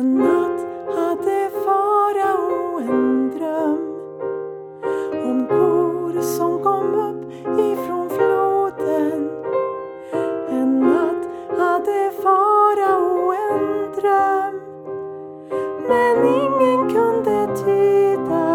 En natt hade farao en dröm om kor som kom upp ifrån floden. En natt hade farao en dröm, men ingen kunde tyda